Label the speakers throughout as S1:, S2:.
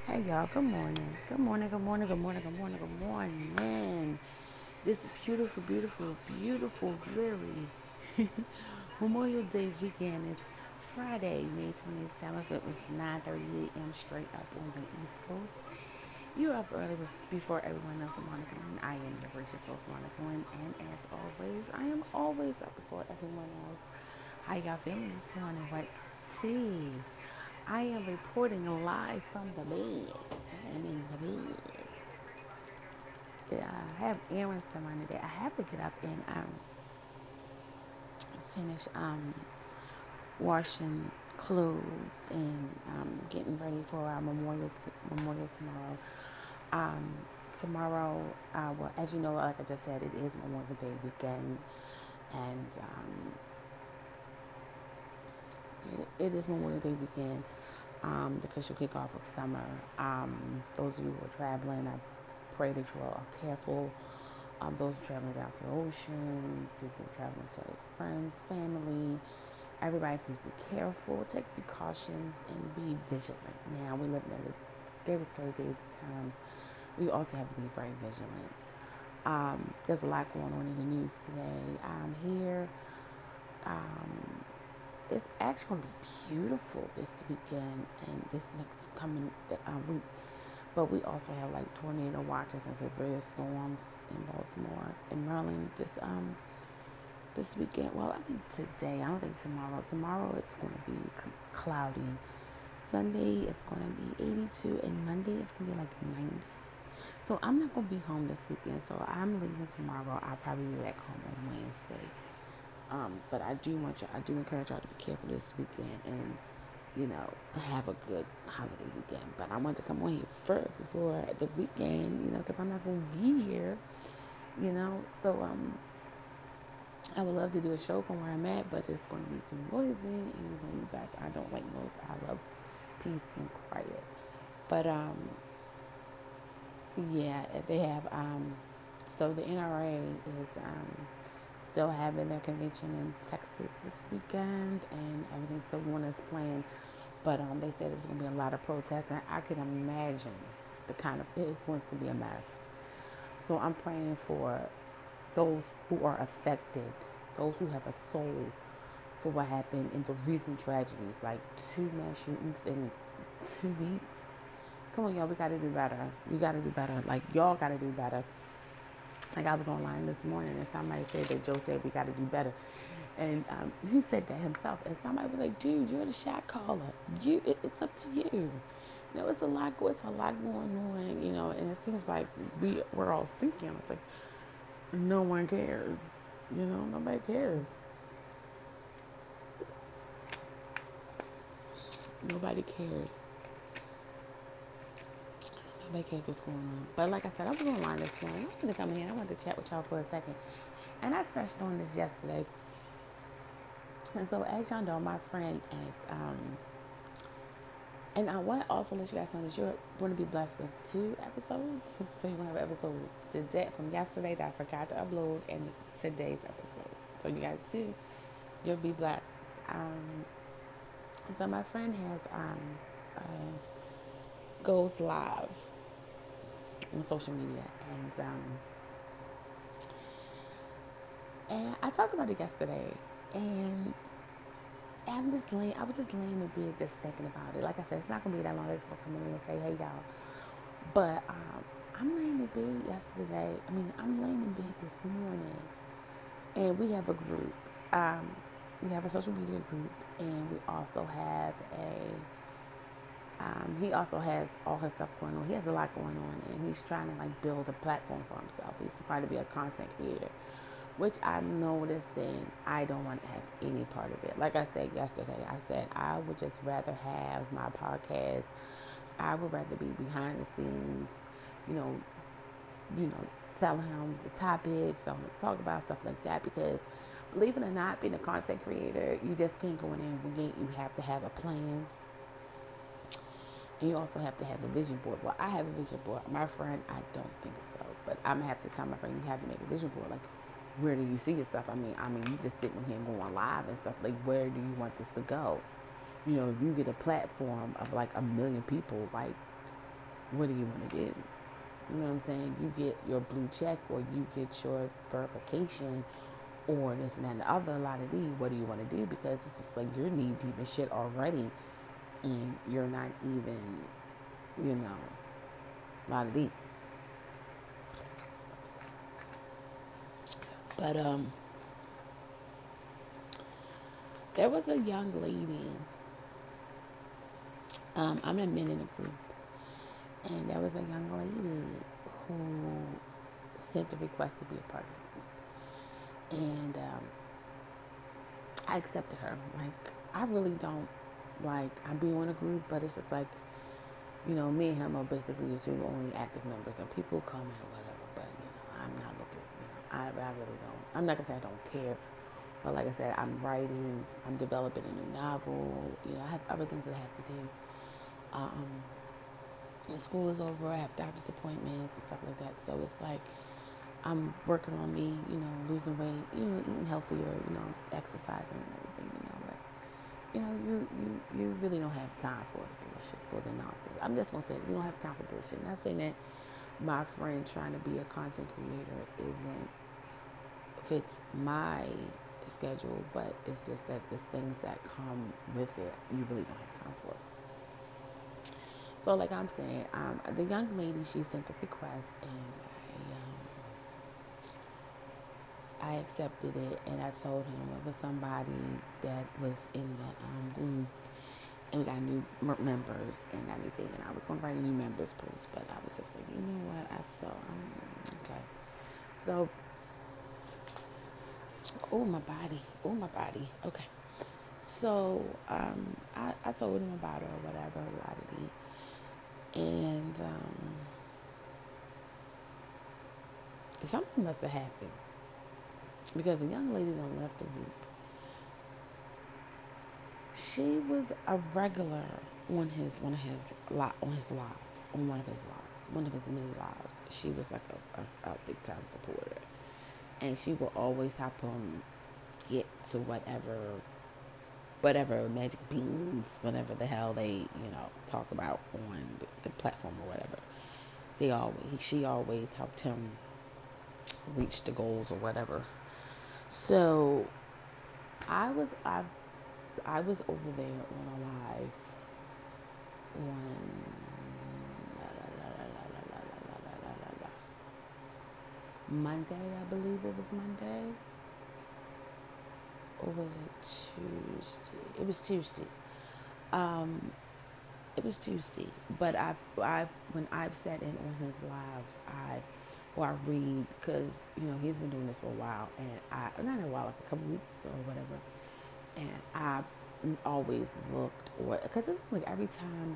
S1: Hey y'all, good morning. Good morning, good morning, good morning, good morning, good morning. This beautiful, dreary Memorial Day weekend. It's Friday, May 27th. It was 9:30 a.m. straight up on the East Coast. You're up early before everyone else, Monica Lynn. I am your gracious host, Monica Lynn, and as always, I am always up before everyone else. How y'all feeling this morning? What's tea? I am reporting live from the bed. I am in the bed. Yeah, I have errands to run today. I have to get up and finish washing clothes and getting ready for our memorial tomorrow. Um, tomorrow, well, as you know, like I just said, it is Memorial Day weekend, and it is Memorial Day weekend. The official kickoff of summer. Those of you who are traveling, I pray that you all are careful. Those traveling down to the ocean, people traveling to friends, family, everybody, please be careful, take precautions, and be vigilant. Now, we live in a scary days at times. We also have to be very vigilant. There's a lot going on in the news today. Here, it's actually going to be beautiful this weekend and this next coming week. But we also have like tornado watches and severe storms in Baltimore and Maryland this weekend. Well, I think today. I don't think tomorrow. Tomorrow it's going to be cloudy. Sunday it's going to be 82, and Monday it's going to be like 90. So I'm not going to be home this weekend. So I'm leaving tomorrow. I'll probably be back home on Wednesday. But I do encourage y'all to be careful this weekend and, have a good holiday weekend. But I want to come on here first before the weekend, because I'm not going to be here, So, I would love to do a show from where I'm at, but it's going to be too noisy. And, you guys, I don't like noise. I love peace and quiet. But, yeah, they have, so the NRA is, still having their convention in Texas this weekend, and everything's still going as planned. But they said there's going to be a lot of protests, and I can imagine it's going to be a mess. So I'm praying for those who are affected, those who have a soul for what happened in the recent tragedies, like 2 mass shootings in 2 weeks. Come on, y'all, we got to do better. You got to do better. Like, y'all got to do better. Like, I was online this morning and somebody said that Joe said we got to do better. And he said that himself. And somebody was like, dude, you're the shot caller. It's up to you. It's a lot going on, and it seems like we're all sinking. It's like, no one cares. Nobody cares. Nobody cares. Nobody cares what's going on. But like I said, I was online this morning. I wanted to come in. I wanted to chat with y'all for a second. And I touched on this yesterday. And so, as y'all know, my friend asked, and I want to also let you guys know that you're going to be blessed with 2 episodes. So you're going to have an episode today from yesterday that I forgot to upload, and today's episode. So you got 2. You'll be blessed. So my friend has goes live on social media, and I talked about it yesterday, and I was just laying in bed just thinking about it. Like I said, it's not going to be that long. I just want to come in and say, hey, y'all. But I'm laying in bed yesterday. I'm laying in bed this morning. And we have a group. We have a social media group. And we also have he also has all his stuff going on. He has a lot going on. And he's trying to, build a platform for himself. He's trying to be a content creator, which I'm noticing I don't want to have any part of it. Like I said yesterday, I said I would just rather have my podcast. I would rather be behind the scenes, you know, telling him the topics, telling him to talk about stuff like that. Because believe it or not, being a content creator, you just can't go in there and wing it. You have to have a plan. And you also have to have a vision board. Well, I have a vision board. My friend, I don't think so. But I'm going to have to tell my friend, you have to make a vision board. Like, where do you see yourself? You just sitting here and going live and stuff. Like, where do you want this to go? If you get a platform of 1 million people, what do you want to do? You know what I'm saying? You get your blue check or you get your verification or this and that and the other, a lot of these, what do you want to do? Because it's just like you're knee deep in shit already and you're not even, you know, a lot of these. But there was a young lady. I'm in a minute group, and there was a young lady who sent a request to be a part of it, and I accepted her. Like, I really don't like. I be on a group, but it's just like, you know, me and him are basically the two only active members, and people come and whatever. But you know, I'm not looking. You know, I really don't. I'm not gonna say I don't care. But like I said, I'm writing, I'm developing a new novel. You know, I have other things that I have to do. The school is over. I have doctor's appointments and stuff like that. So it's like I'm working on me, you know, losing weight, you know, eating healthier, you know, exercising and everything, you know. But you know, you really don't have time for the bullshit, for the nonsense. I'm just gonna say you don't have time for bullshit. Not saying that my friend trying to be a content creator isn't fits my schedule, but it's just that the things that come with it, you really don't have time for it. So, like I'm saying, the young lady, she sent a request, and I accepted it, and I told him it was somebody that was in the group, and we got new members and everything, and I was going to write a new members post, but I was just like, you know what, okay. So, my body, okay. So, I told him about her or whatever, a lot of the. And something must have happened because the young lady done left the group. She was a regular on one of his many lives. She was like a big time supporter, and she will always help him get to whatever magic beans, whatever the hell they, you know, talk about on the platform or whatever. She always helped him reach the goals or whatever. So I was over there on a live on Monday, I believe it was Monday. Or was it Tuesday? It was Tuesday. It was Tuesday. But when I've sat in on his lives, I read, because you know he's been doing this for a while, and not a while, like a couple weeks or whatever, and I've always looked, or because it's like every time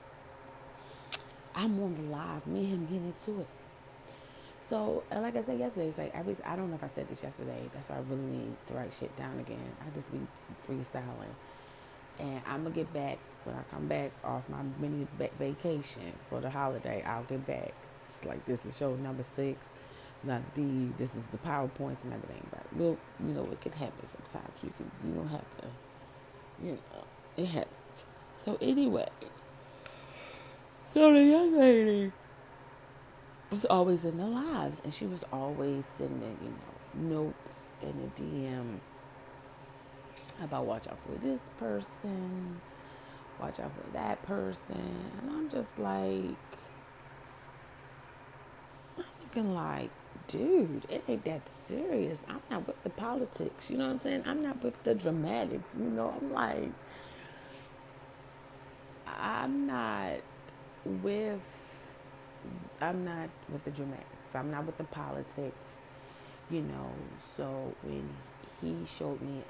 S1: I'm on the live, me and him get into it. So, like I said yesterday, it's like I don't know if I said this yesterday. That's why I really need to write shit down again. I just be freestyling. And I'm going to get back, when I come back off my mini vacation for the holiday, I'll get back. It's like, this is show number 6. This is the PowerPoints and everything. But, you know, it can happen sometimes. You don't have to, you know, it happens. So, anyway. So, the young lady was always in the lives, and she was always sending, you know, notes in the DM about watch out for this person, watch out for that person, and I'm just like, I'm looking like, dude, it ain't that serious. I'm not with the politics, you know what I'm saying? I'm not with the dramatics, you know. I'm not with the dramatics. I'm not with the politics, you know. So when he showed me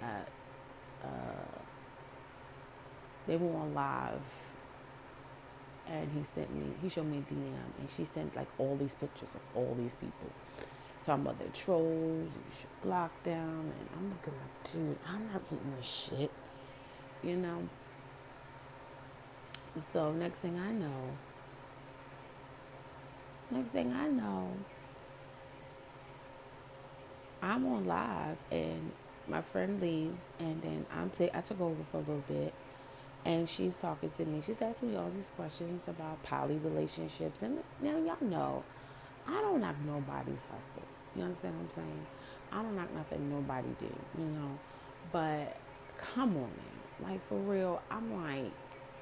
S1: they were on live, and he showed me a DM, and she sent like all these pictures of all these people talking about their trolls, you should block them, and I'm looking like, dude, I'm not reading this shit, you know. So next thing I know, I'm on live, and my friend leaves, and then I took over for a little bit, And she's talking to me. She's asking me all these questions about poly relationships. And now y'all know, I don't knock nobody's hustle. You understand what I'm saying? I don't knock nothing nobody do, you know. But come on now. Like for real, I'm like,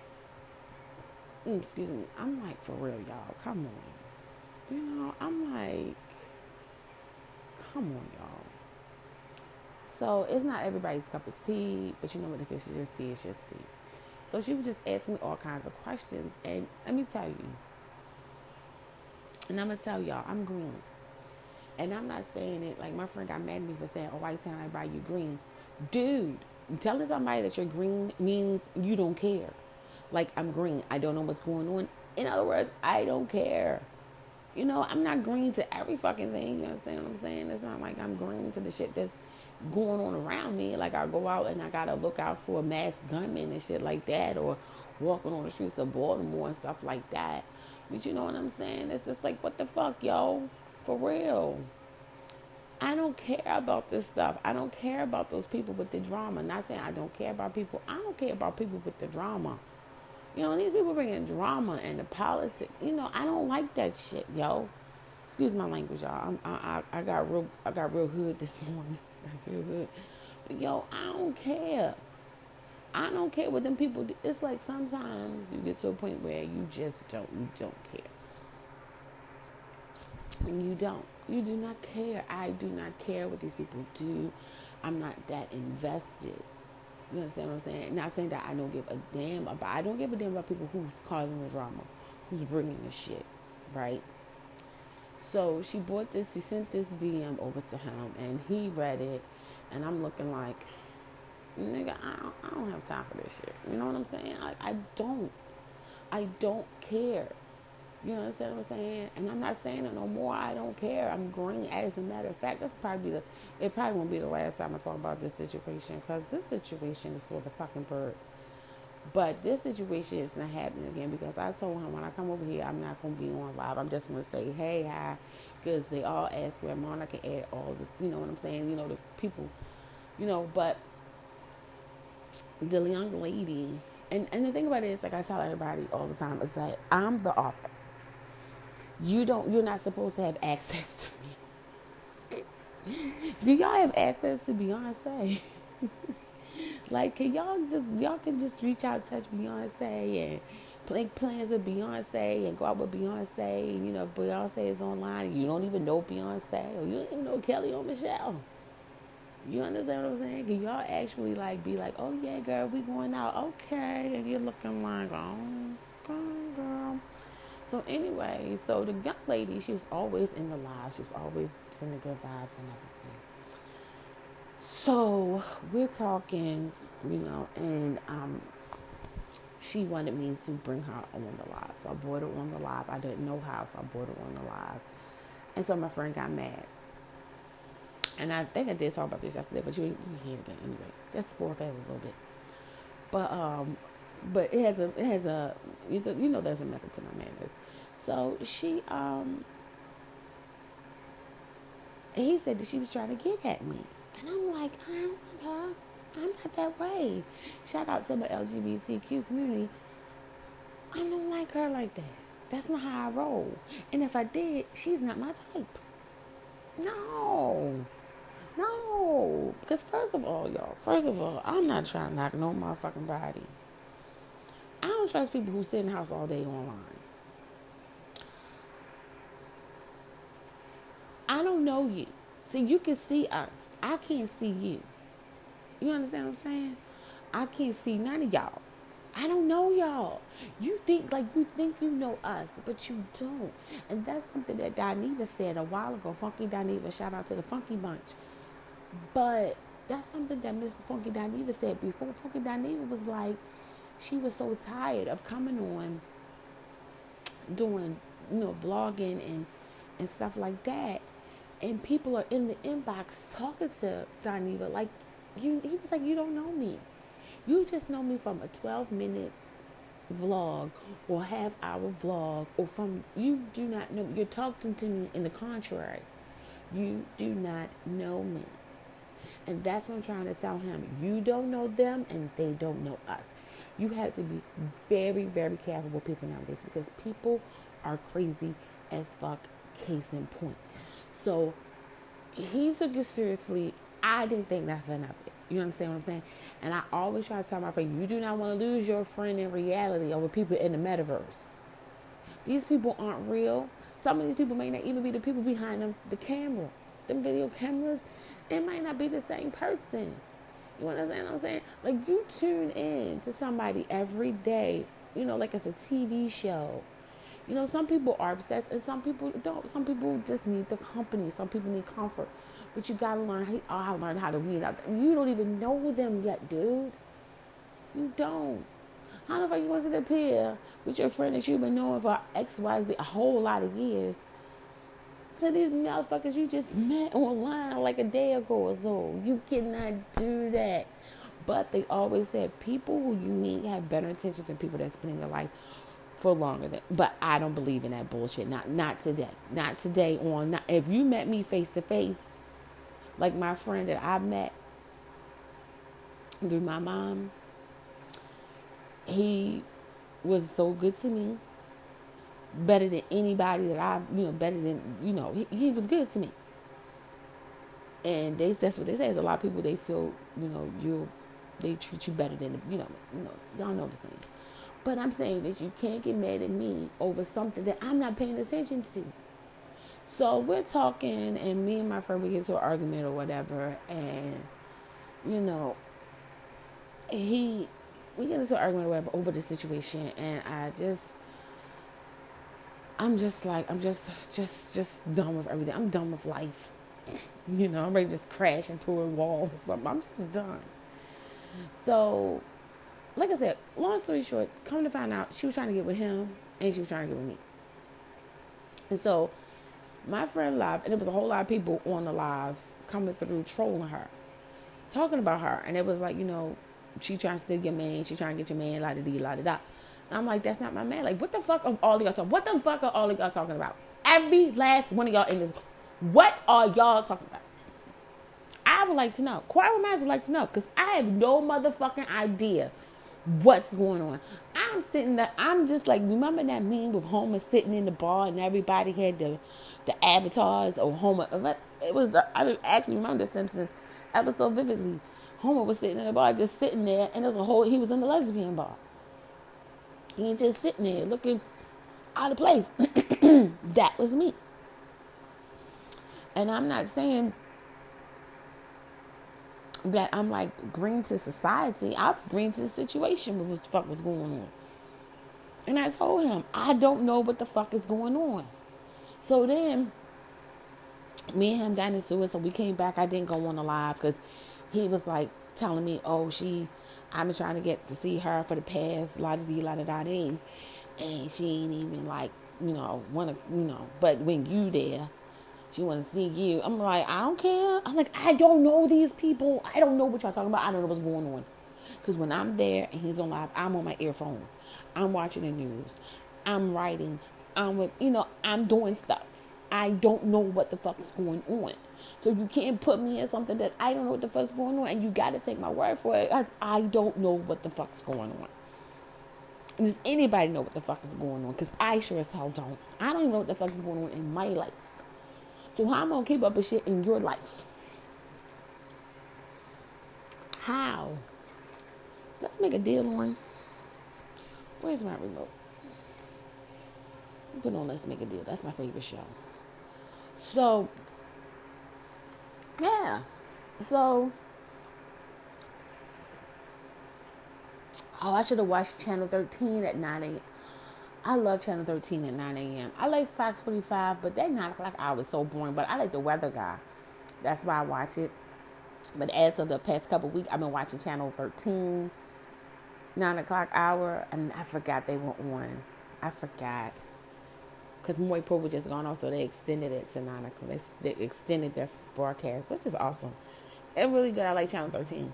S1: excuse me, I'm like for real, y'all. Come on. You know, I'm like, come on, y'all. So it's not everybody's cup of tea, but you know what, if it should see, it should see. So she would just ask me all kinds of questions. And let me tell you, and I'm going to tell y'all, I'm green. And I'm not saying it like my friend got mad at me for saying, oh, why you telling everybody you green? Dude, telling somebody that you're green means you don't care. Like, I'm green. I don't know what's going on. In other words, I don't care. You know, I'm not green to every fucking thing. You understand what I'm saying? It's not like I'm green to the shit that's going on around me. Like, I go out and I got to look out for a masked gunman and shit like that, or walking on the streets of Baltimore and stuff like that. But you know what I'm saying? It's just like, what the fuck, yo? For real. I don't care about this stuff. I don't care about those people with the drama. Not saying I don't care about people. I don't care about people with the drama. You know, these people bringing drama and the politics. You know, I don't like that shit, yo. Excuse my language, y'all. I got real hood this morning. I feel good. But yo, I don't care. I don't care what them people do. It's like sometimes you get to a point where you just don't care. You don't. You do not care. I do not care what these people do. I'm not that invested. You understand what I'm saying? Not saying that I don't give a damn about. I don't give a damn about people who's causing the drama, who's bringing the shit, right? So she sent this DM over to him, and he read it, and I'm looking like, nigga, I don't have time for this shit. You know what I'm saying? I don't care. You understand what I'm saying? And I'm not saying it no more. I don't care. I'm green. As a matter of fact, it probably won't be the last time I talk about this situation, because this situation is for the fucking birds. But this situation is not happening again, because I told him when I come over here, I'm not going to be on live. I'm just going to say, hey, hi, because they all ask where Monica can add all this. You know what I'm saying? You know, the people, you know, but the young lady, and the thing about it is, like I tell everybody all the time, is that I'm the author. You're not supposed to have access to me. Do y'all have access to Beyonce? Like, y'all can just reach out, touch Beyonce, and make plans with Beyonce, and go out with Beyonce, and, you know, Beyonce is online, and you don't even know Beyonce, or you don't even know Kelly or Michelle. You understand what I'm saying? Can y'all actually, like, be like, oh, yeah, girl, we going out, okay, and you're looking like, oh, girl. So anyway, so the young lady, she was always in the live. She was always sending good vibes and everything. So we're talking, you know, and she wanted me to bring her on the live. So I brought her on the live. I didn't know how, so I brought her on the live. And so my friend got mad. And I think I did talk about this yesterday, but you hear it again anyway. Just for fast a little bit. But it has a you know, there's a method to my madness. So he said that she was trying to get at me, and I'm like, I don't want her. I'm not that way. Shout out to my LGBTQ community. I don't like her like that. That's not how I roll. And if I did, she's not my type. No. Because first of all, I'm not trying to knock no motherfucking body. I don't trust people who sit in the house all day online. I don't know you. See, you can see us. I can't see you. You understand what I'm saying? I can't see none of y'all. I don't know y'all. You think you know us, but you don't. And that's something that Dineva said a while ago. Funky Dineva, shout out to the Funky Bunch. But that's something that Mrs. Funky Dineva said before. Funky Dineva was like, she was so tired of coming on, doing, you know, vlogging and stuff like that. And people are in the inbox talking to Dineva like, he was like, you don't know me. You just know me from a 12-minute vlog or half-hour vlog, or from, you do not know. You're talking to me in the contrary. You do not know me. And that's what I'm trying to tell him. You don't know them, and they don't know us. You have to be very, very careful with people nowadays because people are crazy as fuck, case in point. So he took it seriously. I didn't think nothing of it. You understand what I'm saying? And I always try to tell my friend, you do not want to lose your friend in reality over people in the metaverse. These people aren't real. Some of these people may not even be the people behind them, the camera. Them video cameras, it might not be the same person. You understand what I'm saying? Like, you tune in to somebody every day, like it's a TV show. Some people are obsessed and some people don't. Some people just need the company. Some people need comfort. But you gotta learn how to weed out. You don't even know them yet, dude. You don't. How the fuck you going to sit up here with your friend that you've been knowing for XYZ a whole lot of years to these motherfuckers you just met online like a day ago or so? You cannot do that. But they always said people who you meet have better intentions than people that's been in your life for longer than. But I don't believe in that bullshit. Not today. Not today on. If you met me face to face, like my friend that I met through my mom, he was so good to me, better than anybody that better than, he was good to me. And that's what they say, is a lot of people, they feel, they treat you better than, y'all know the saying. But I'm saying that you can't get mad at me over something that I'm not paying attention to. So we're talking, and me and my friend, we get into an argument or whatever, and, we get into an argument or whatever over the situation, and I'm just done with everything. I'm done with life. I'm ready to just crash into a wall or something. I'm just done. So, like I said, long story short, come to find out, she was trying to get with him, and she was trying to get with me. And so, my friend live, and there was a whole lot of people on the live coming through trolling her, talking about her, and it was like, she trying to steal your man, she trying to get your man, la-da-dee, la-da-da. And I'm like, that's not my man. Like, what the fuck of all of y'all talking? What the fuck are all of y'all talking about? Every last one of y'all in this, what are y'all talking about? I would like to know. Quara Miles would like to know, because I have no motherfucking idea what's going on. I'm sitting there, I'm just like, remember that meme with Homer sitting in the bar and everybody had the avatars of Homer? It was, I actually remember the Simpsons episode vividly. Homer was sitting in the bar, just sitting there, and he was in the lesbian bar. He ain't just sitting there looking out of place. That was me. And I'm not saying that I'm like green to society. I was green to the situation, what the fuck was going on. And I told him, I don't know what the fuck is going on. So then, me and him got into it, so we came back. I didn't go on the live because he was like telling me, I've been trying to get to see her for the past la-da-da days, and she ain't even like, but when you there, she want to see you. I'm like, I don't care. I'm like, I don't know these people. I don't know what y'all talking about. I don't know what's going on. Because when I'm there and he's on live, I'm on my earphones. I'm watching the news. I'm writing. I'm doing stuff. I don't know what the fuck is going on. So you can't put me in something that I don't know what the fuck's going on, and you got to take my word for it. I don't know what the fuck's going on. Does anybody know what the fuck is going on? Because I sure as hell don't. I don't even know what the fuck is going on in my life. So how am I going to keep up with shit in your life? How? So let's make a deal on. Where's my remote? Put on Let's Make a Deal. That's my favorite show. So, yeah. So, I should have watched Channel 13 at 9 a.m. I love Channel 13 at 9 a.m. I like Fox 45, but that 9 o'clock hour is so boring. But I like the weather guy. That's why I watch it. But as of the past couple of weeks, I've been watching Channel 13, 9 o'clock hour, and I forgot they were on. I forgot. Because Maury Pro was just gone off, so they extended it to 9 o'clock. They extended their broadcast, which is awesome. It's really good. I like Channel 13.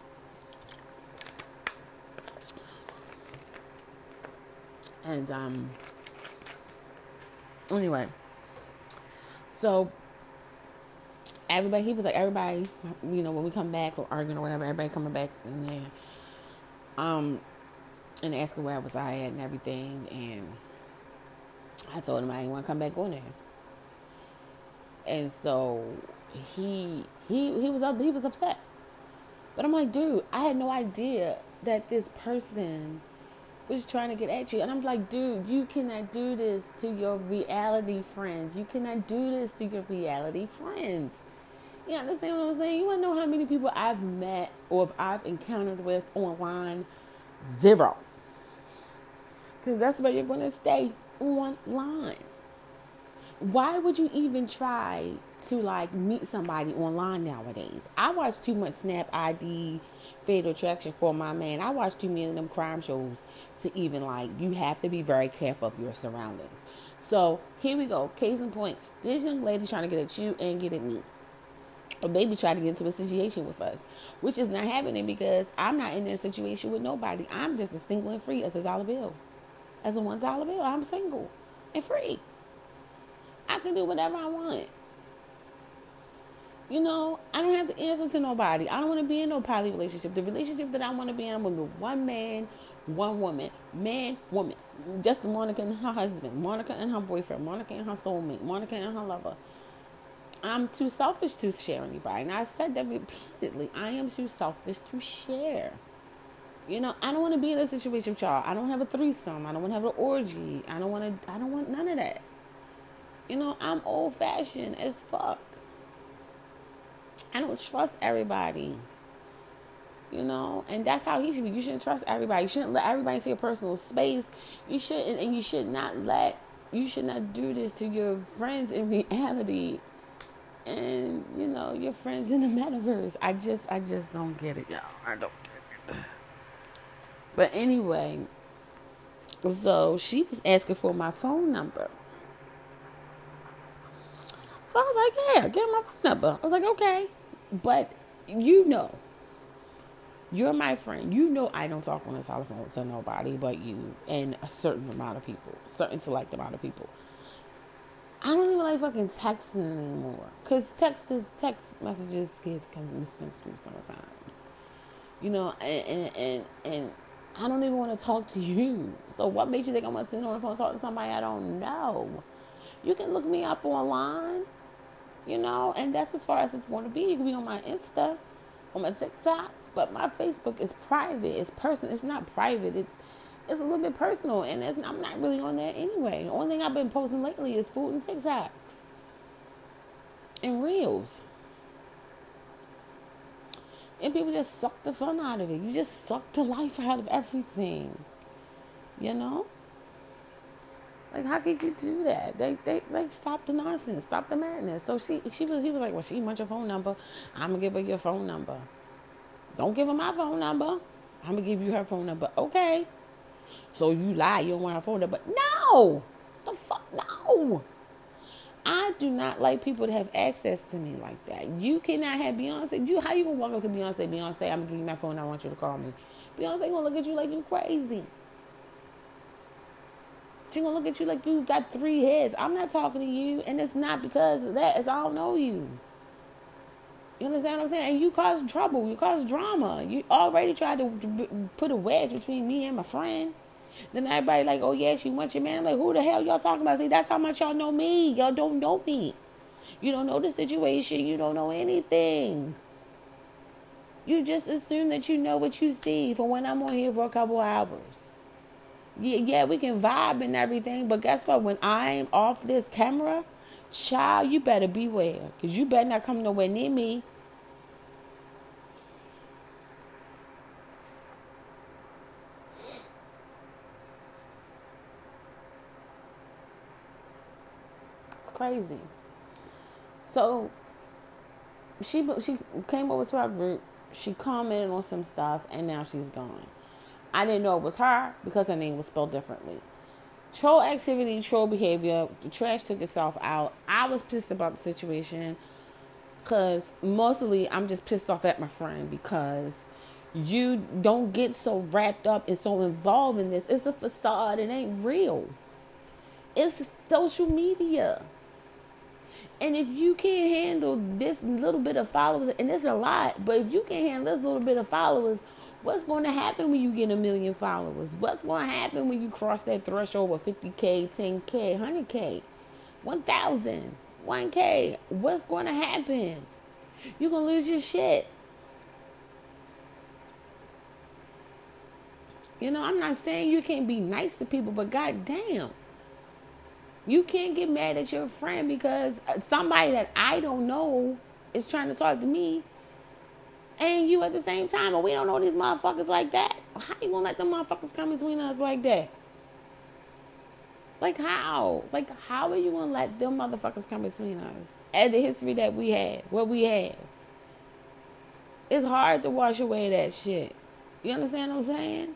S1: And, anyway. So, he was like, everybody, when we come back or arguing or whatever, everybody coming back in there. and asked her where was I at and everything. And I told him I didn't want to come back on there. And so he was upset. But I'm like, dude, I had no idea that this person was trying to get at you. And I'm like, dude, you cannot do this to your reality friends. You cannot do this to your reality friends. You understand what I'm saying? You want to know how many people I've met or I've encountered with online? 0. Because that's where you're going to stay online. Why would you even try to like meet somebody online nowadays? I watch too much Snap ID, Fatal Attraction for my man. I watch too many of them crime shows to even like, you have to be very careful of your surroundings. So here we go. Case in point, this young lady trying to get at you and get at me. Or maybe try to get into a situation with us, which is not happening because I'm not in that situation with nobody. I'm just as single and free as $1 bill. As a $1 bill, I'm single and free. I can do whatever I want. You know, I don't have to answer to nobody. I don't want to be in no poly relationship. The relationship that I want to be in, I'm going to be one man, one woman. Man, woman. Just Monica and her husband. Monica and her boyfriend. Monica and her soulmate. Monica and her lover. I'm too selfish to share anybody. And I said that repeatedly. I am too selfish to share. You know, I don't want to be in a situation with y'all. I don't have a threesome. I don't want to have an orgy. I don't want none of that. You know, I'm old fashioned as fuck. I don't trust everybody. You know, and that's how he should be. You shouldn't trust everybody. You shouldn't let everybody into your personal space. You shouldn't, and you should not do this to your friends in reality. And, you know, your friends in the metaverse. I just don't get it, y'all. I don't get it. But anyway, so she was asking for my phone number. So I was like, yeah, give my phone number. I was like, okay. But you know, you're my friend. You know I don't talk on the telephone to nobody but you and a certain amount of people. Certain select amount of people. I don't even like fucking texting anymore. Because text messages get kind of misconstrued sometimes. You know, and I don't even want to talk to you. So what makes you think I'm going to sit on the phone and talk to somebody I don't know? You can look me up online, you know, and that's as far as it's going to be. You can be on my Insta, on my TikTok, but my Facebook is private. It's personal. It's not private. It's a little bit personal, and I'm not really on there anyway. The only thing I've been posting lately is food and TikToks and Reels. And people just suck the fun out of it. You just suck the life out of everything. You know? Like, how could you do that? They like, stop the nonsense. Stop the madness. So he was like, well, she wants your phone number. I'm going to give her your phone number. Don't give her my phone number. I'm going to give you her phone number. Okay. So you lie, you don't want her phone number. No! The fuck, no! I do not like people to have access to me like that. You cannot have Beyonce. How you gonna walk up to Beyonce, I'm gonna give you my phone, I want you to call me. Beyonce gonna look at you like you crazy. She gonna look at you like you got 3 heads. I'm not talking to you, and it's not because of that. It's I don't know you. You understand what I'm saying? And you cause trouble. You cause drama. You already tried to put a wedge between me and my friend. Then everybody like, oh yeah, she wants your man. I'm like, who the hell y'all talking about? See, that's how much y'all know me. Y'all don't know me. You don't know the situation. You don't know anything. You just assume that you know what you see from when I'm on here for a couple hours. Yeah, we can vibe and everything, but guess what? When I'm off this camera, child, you better beware. Because you better not come nowhere near me. Crazy. So she came over to our group. She commented on some stuff, and now she's gone. I didn't know it was her because her name was spelled differently. Troll activity, troll behavior. The trash took itself out. I was pissed about the situation because mostly I'm just pissed off at my friend because you don't get so wrapped up and so involved in this. It's a facade. It ain't real. It's social media. And if you can't handle this little bit of followers, and it's a lot, but if you can't handle this little bit of followers What's going to happen when you get 1,000,000 followers? What's going to happen when you cross that threshold of 50K, 10K, 100K, 1,000, 1K? What's going to happen? You're going to lose your shit. You know, I'm not saying you can't be nice to people, but goddamn, you can't get mad at your friend because somebody that I don't know is trying to talk to me and you at the same time, and we don't know these motherfuckers like that. How you gonna let them motherfuckers come between us like that? Like how? Like how are you gonna let them motherfuckers come between us? And the history that we have, what we have. It's hard to wash away that shit. You understand what I'm saying?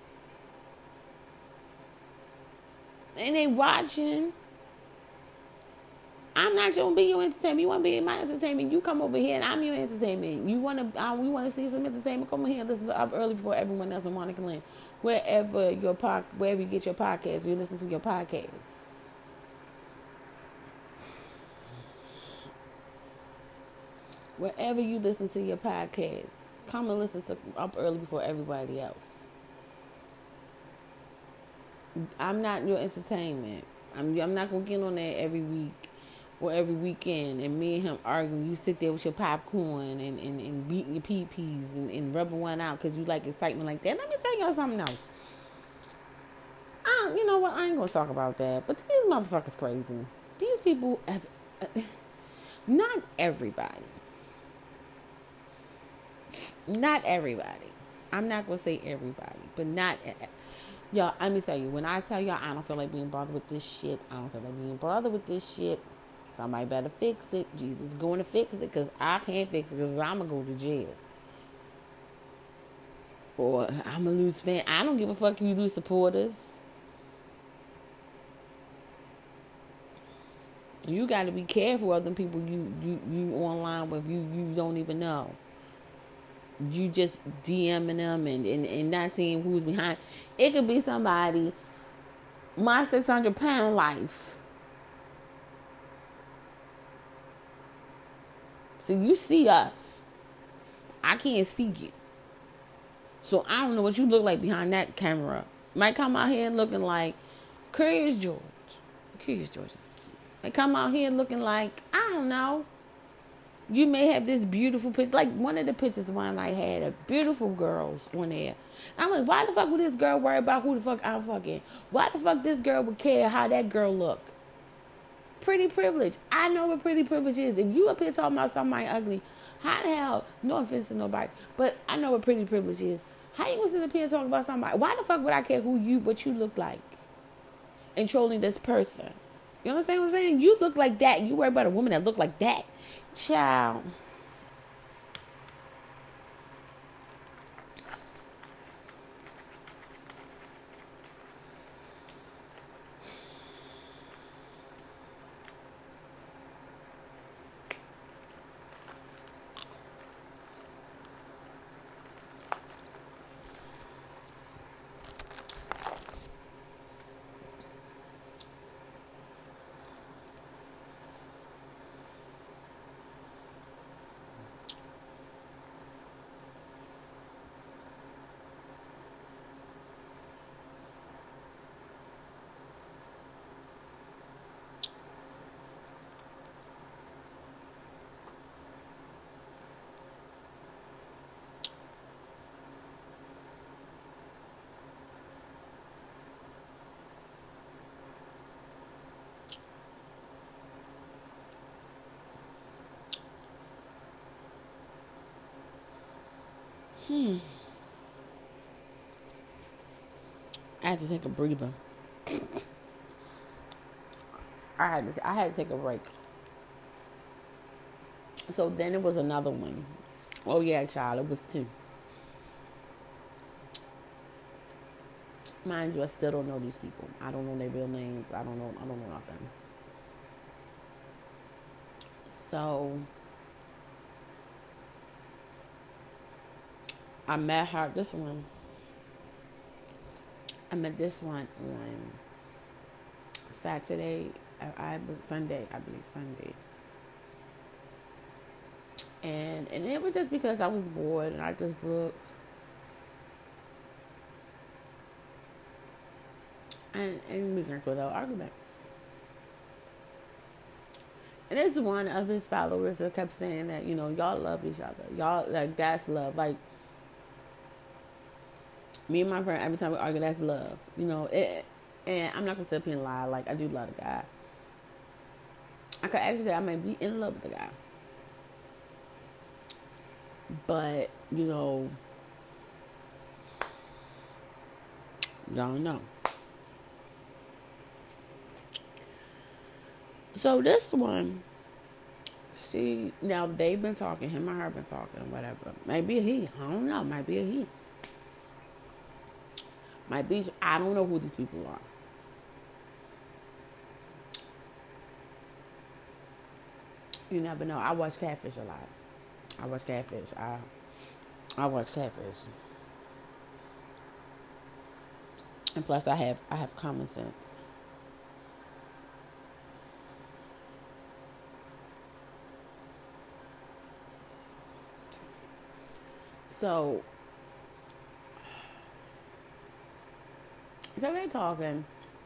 S1: And they watching. I'm not gonna be your entertainment. You wanna be my entertainment? You come over here and I'm your entertainment. You we wanna see some entertainment? Come over here and listen to Up Early Before Everyone Else in Monica Lynn. Wherever you get your podcast, you listen to your podcast. Wherever you listen to your podcast, come and listen to Up Early Before Everybody else. I'm not your entertainment. I'm not gonna get on there every week or every weekend and me and him arguing. You sit there with your popcorn and beating your pee-pees and rubbing one out because you like excitement like that. Let me tell y'all something else. You know what? I ain't gonna talk about that. But these motherfuckers crazy. These people have... not everybody. Not everybody. I'm not gonna say everybody, but not... Y'all, let me tell you, when I tell y'all I don't feel like being bothered with this shit, I don't feel like being bothered with this shit, somebody better fix it. Jesus is going to fix it because I can't fix it because I'm going to go to jail. Or I'm going to lose fans. I don't give a fuck if you lose supporters. You got to be careful of them people you online with, you don't even know. You just DMing them and not seeing who's behind. It could be somebody, my 600-pound life. So you see us. I can't see you. So I don't know what you look like behind that camera. Might come out here looking like Curious George. Curious George is cute. Might come out here looking like, I don't know. You may have this beautiful picture. Like one of the pictures one I had of beautiful girls on there. I'm like, why the fuck would this girl worry about who the fuck I'm fucking? Why the fuck this girl would care how that girl look? Pretty privilege. I know what pretty privilege is. If you up here talking about somebody ugly, how the hell, no offense to nobody, but I know what pretty privilege is. How you gonna sit up here and talk about somebody? Why the fuck would I care what you look like? And trolling this person. You understand what I'm saying? You look like that. You worry about a woman that look like that. Child. I had to take a breather. I had to take a break. So then it was another one. Oh yeah, child, it was 2. Mind you, I still don't know these people. I don't know their real names. I don't know nothing. So I met this one on Saturday, Sunday, I believe Sunday. And it was just because I was bored and I just looked. and we can throw that argument. And it's one of his followers that kept saying that, y'all love each other. Y'all, like, that's love. Like, me and my friend, every time we argue, that's love. And I'm not going to sit up here and lie. Like, I do love the guy. I could actually say I might be in love with the guy. But, y'all know. So this one, now they've been talking, him and her been talking, whatever. Maybe a he, I don't know, might be a he. Might be, I don't know who these people are. You never know. I watch Catfish a lot. I watch Catfish. And plus I have common sense. So they're talking.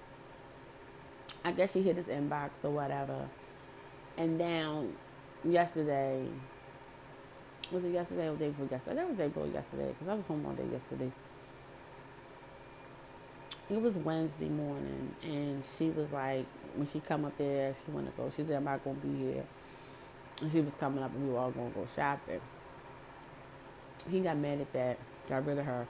S1: I guess she hit his inbox or whatever. And now, yesterday, was it yesterday or the day before yesterday? That was the day before yesterday because I was home all day yesterday. It was Wednesday morning, and she was like, when she come up there, she want to go. She said, I'm not going to be here. And she was coming up, and we were all going to go shopping. He got mad at that, got rid of her.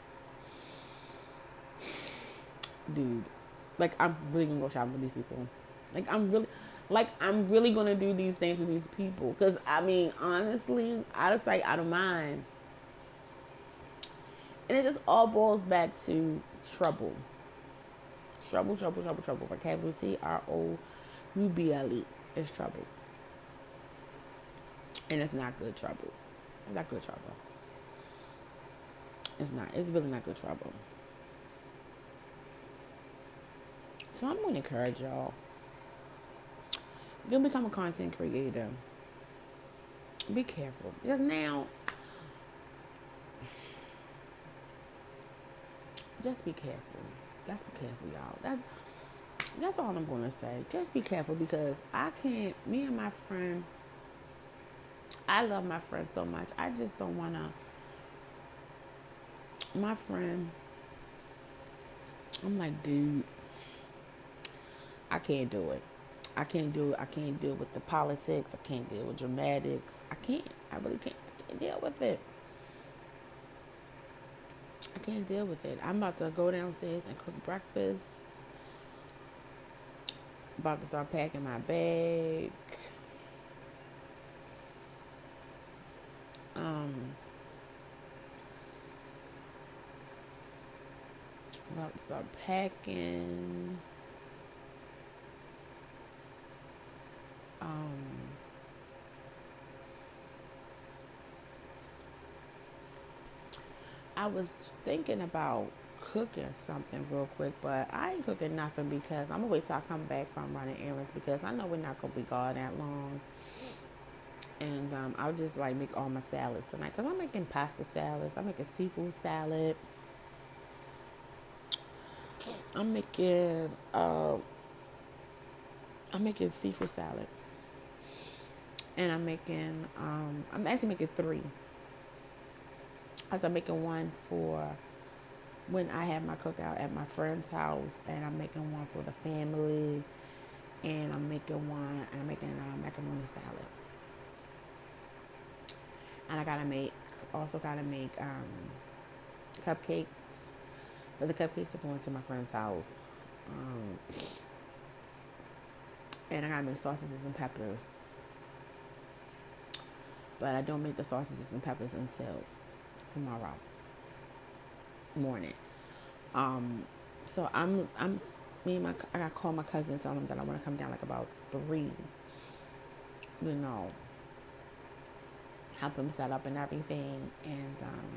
S1: Dude, like, I'm really going to go shopping with these people. I'm really going to do these things with these people. Because, honestly, out of sight, out of mind. And it just all boils back to trouble. Trouble. Vocabulary TROUBLE is trouble. And it's not good trouble. It's not good trouble. It's not. It's really not good trouble. So I'm going to encourage y'all. If you become a content creator, be careful. Because now, just be careful. Just be careful, y'all. That's all I'm going to say. Just be careful because me and my friend, I love my friend so much. I just don't want to, my friend, I'm like, dude, I can't do it. I can't deal with the politics. I can't deal with dramatics. I really can't. I can't deal with it. I can't deal with it. I'm about to go downstairs and cook breakfast. About to start packing my bag. About to start packing. I was thinking about cooking something real quick, but I ain't cooking nothing because I'm gonna wait till I come back from running errands because I know we're not gonna be gone that long. And I'll just like make all my salads tonight because I'm making pasta salads. I'm making seafood salad. I'm making seafood salad, and I'm actually making 3. I'm making one for when I have my cookout at my friend's house, and I'm making one for the family, and I'm making macaroni salad. And I gotta make cupcakes, but the cupcakes are going to my friend's house. And I gotta make sausages and peppers, but I don't make the sausages and peppers until tomorrow morning. So I gotta call my cousin and tell him that I want to come down like about 3. Help him set up and everything, and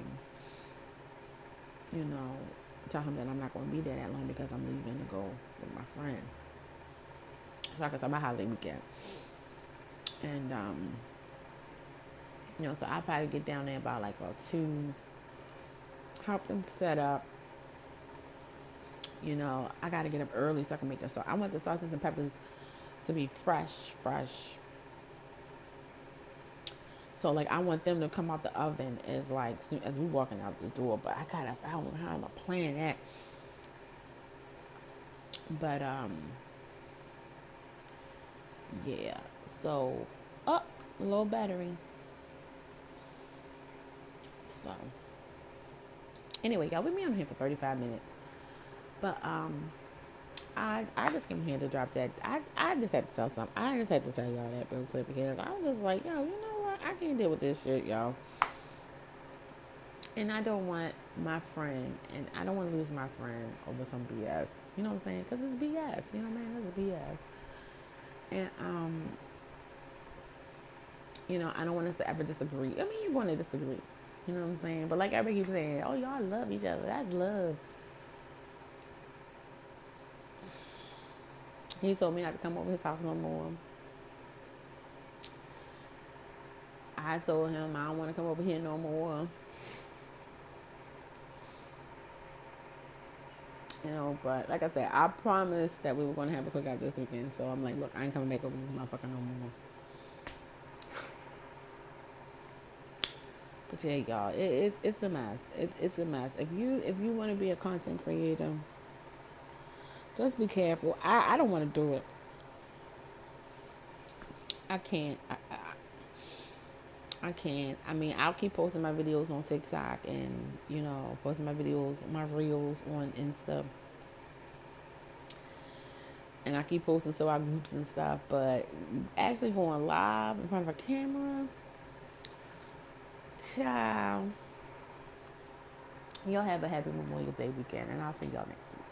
S1: tell him that I'm not going to be there that long because I'm leaving to go with my friend. So I can start my holiday weekend, and so I'll probably get down there about 2. Help them set up, You know, I got to get up early so I can make the sauce. I want the sauces and peppers to be fresh. So like I want them to come out the oven as like soon as we walking out the door. But I don't know how I'm gonna plan that. But yeah. So low battery. So anyway, y'all, we be on here for 35 minutes. But I just came here to drop that. I just had to tell something. I just had to tell y'all that real quick because I was just like, yo, you know what? I can't deal with this shit, y'all. And I don't want my friend, and I don't want to lose my friend over some BS. You know what I'm saying? Because it's BS. You know, man, it's BS. And you know, I don't want us to ever disagree. I mean, you're going to disagree. You know what I'm saying? But like everybody keeps saying, oh, y'all love each other. That's love. He told me not to come over his house no more. I told him I don't want to come over here no more. You know, but like I said, I promised that we were going to have a cookout this weekend. So I'm like, look, I ain't coming back over this motherfucker no more. But yeah, y'all, it's a mess. It's a mess. If you want to be a content creator, just be careful. I don't want to do it. I can't. I can't. I mean, I'll keep posting my videos on TikTok and, you know, posting my videos, my reels on Insta. And I keep posting to our groups and stuff. But actually going live in front of a camera, ciao. Y'all have a happy Memorial Day weekend. And I'll see y'all next week.